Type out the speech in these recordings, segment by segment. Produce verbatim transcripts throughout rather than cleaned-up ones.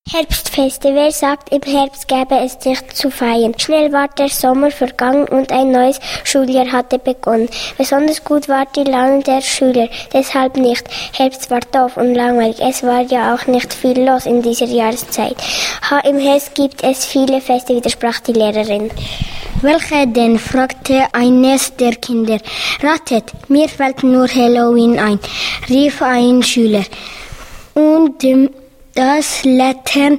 Herbstfeste. Wer sagt, im Herbst gäbe es nichts zu feiern? Schnell war der Sommer vergangen und ein neues Schuljahr hatte begonnen. Besonders gut war die Laune der Schüler, deshalb nicht. Herbst war doof und langweilig. Es war ja auch nicht viel los in dieser Jahreszeit. Ha, im Herbst gibt es viele Feste, widersprach die Lehrerin. Welche denn? Fragte eines der Kinder. Ratet, mir fällt nur Halloween ein, rief ein Schüler. Und das Laternenfest,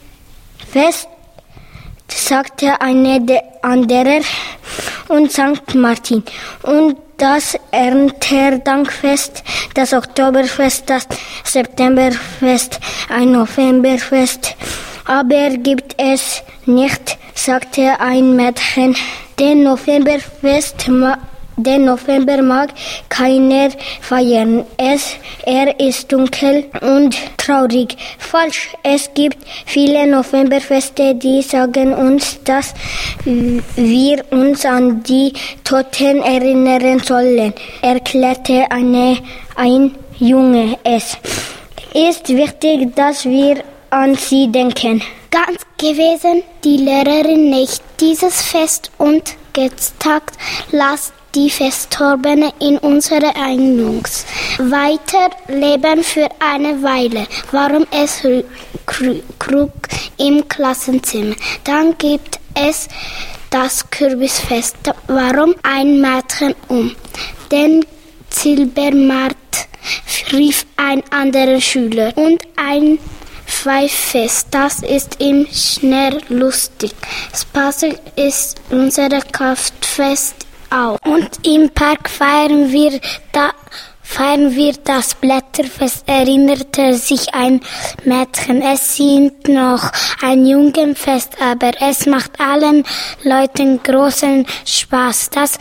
sagte eine der andere, und Sankt Martin. Und das Erntedankfest, das Oktoberfest, das Septemberfest, ein Novemberfest. Aber gibt es nicht, sagte ein Mädchen. Den Novemberfest ma- Den November mag keiner feiern. Es, er ist dunkel und traurig. Falsch. Es gibt viele Novemberfeste, die sagen uns, dass wir uns an die Toten erinnern sollen, erklärte eine, ein Junge. Es ist wichtig, dass wir an sie denken. Ganz gewesen, die Lehrerin nicht. Dieses Fest und gesagt, lasst die Verstorbenen in unserer Erinnerungs weiterleben für eine Weile. Warum es Krug im Klassenzimmer? Dann gibt es das Kürbisfest. Warum ein Mädchen um? Den Silbermarkt, rief ein anderer Schüler. Und ein Pfeiffest, das ist im Schnee lustig. Spaßig ist unser Kraftfest auch. Und im Park feiern wir da feiern wir das Blätterfest, erinnerte sich ein Mädchen. Es sind noch ein Jungenfest, aber es macht allen Leuten großen Spaß. Das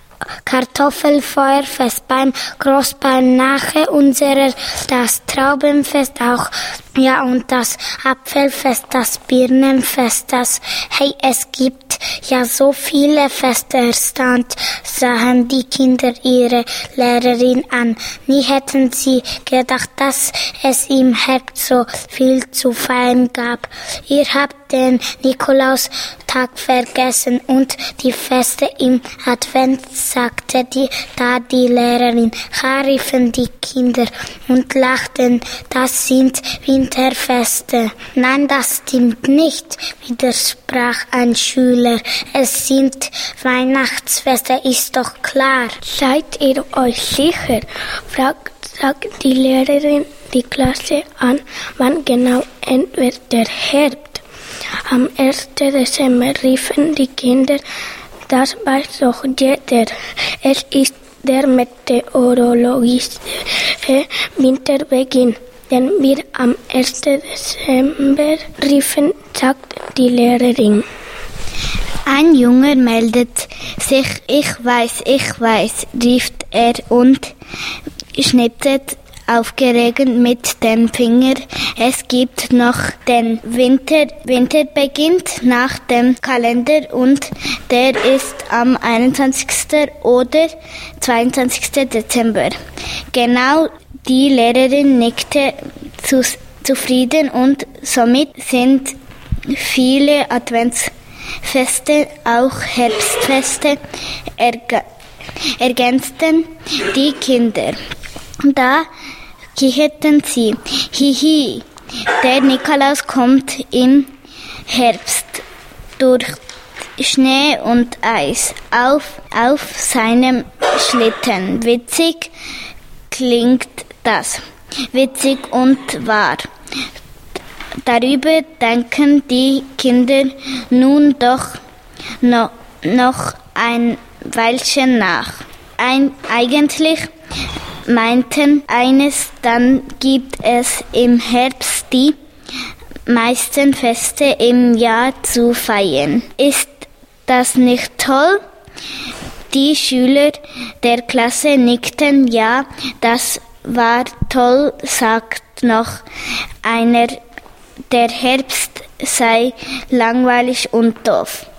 Kartoffelfeuerfest beim Großbahn nachher unserer, das Traubenfest auch, ja, und das Apfelfest, das Birnenfest, das, hey, es gibt ja so viele Feste, stand, sahen die Kinder ihre Lehrerin an. Nie hätten sie gedacht, dass es im Herbst so viel zu feiern gab. Ihr habt den Nikolaustag vergessen und die Feste im Advent, sagte die, da die Lehrerin. Ha, riefen die Kinder und lachten, das sind Winterfeste. Nein, das stimmt nicht, widersprach ein Schüler. Es sind Weihnachtsfeste, ist doch klar. Seid ihr euch sicher? fragt sagt die Lehrerin die Klasse an, wann genau endet der Herbst. Am ersten Dezember riefen die Kinder, das weiß doch jeder. Es ist der meteorologische Winterbeginn, den wir am ersten Dezember riefen, sagt die Lehrerin. Ein Junge meldet sich, ich weiß, ich weiß, rief er und schnipset aufgeregt mit dem Finger. Es gibt noch den Winter, Winter beginnt nach dem Kalender und der ist am einundzwanzigsten oder zweiundzwanzigsten Dezember. Genau, die Lehrerin nickte zu, zufrieden und somit sind viele Adventsfeste, auch Herbstfeste, erg- ergänzten die Kinder. Da kicherten sie. Hihi, der Nikolaus kommt im Herbst durch Schnee und Eis auf, auf seinem Schlitten. Witzig klingt das. Witzig und wahr. Darüber denken die Kinder nun doch no, noch ein Weilchen nach. Ein, eigentlich meinten eines, dann gibt es im Herbst die meisten Feste im Jahr zu feiern. Ist das nicht toll? Die Schüler der Klasse nickten, ja, das war toll, sagt noch einer, der Herbst sei langweilig und doof.